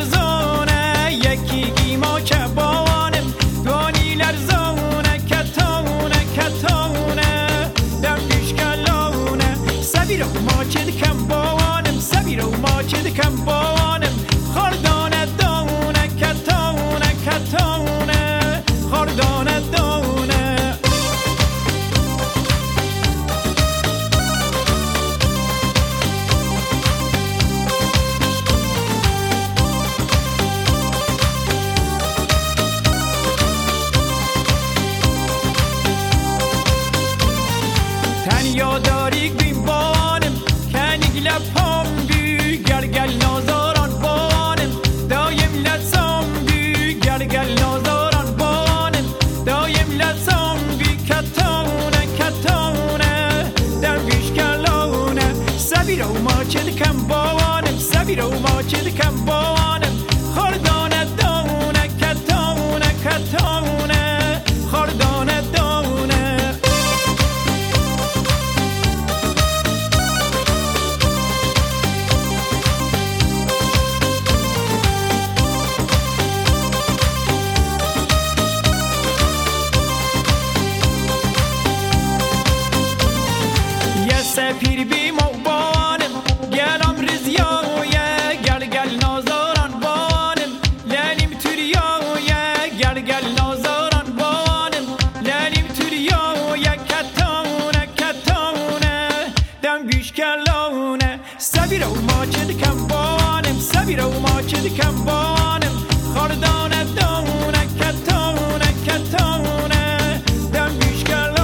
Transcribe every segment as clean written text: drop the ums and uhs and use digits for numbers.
لرزونه یکی گیما که بانم دوانی لرزونه کتونه کتونه دم پیشکلونه سبیرو ما چه دکم بانم سبیرو ما چه دکم بانم خاردانه دونه کتونه کتونه خاردانه دونه یاداری بیم بانم کنیگ لپام بی گرگل نازاران بانم دایم لسام بی گرگل نازاران بانم دایم لسام بی کتونه کتونه در بیش کلونه سبیرو ما چه دکم بانم سبیرو ما چه دکم بانم خاردانه دونه کتونه کتونه خاردانه دونه سپیر بیم و بانم گلم رزیایه گلگل نازاران بانم لنیم توریایه گلگل نازاران بانم لنیم توریایه کتونه کتونه دم بیش کلونه سبیرو ما چه دکم بانم سبیرو ما چه دکم بانم خاردانه دونه کتونه کتونه دم بیش کلونه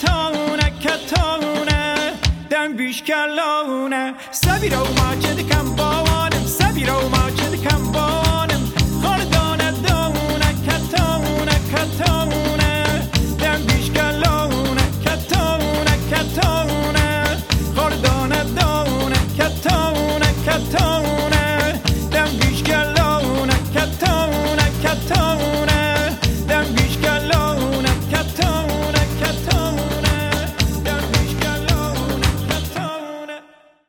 کتونه دم بیش کلونه سبیرو ما چه دکم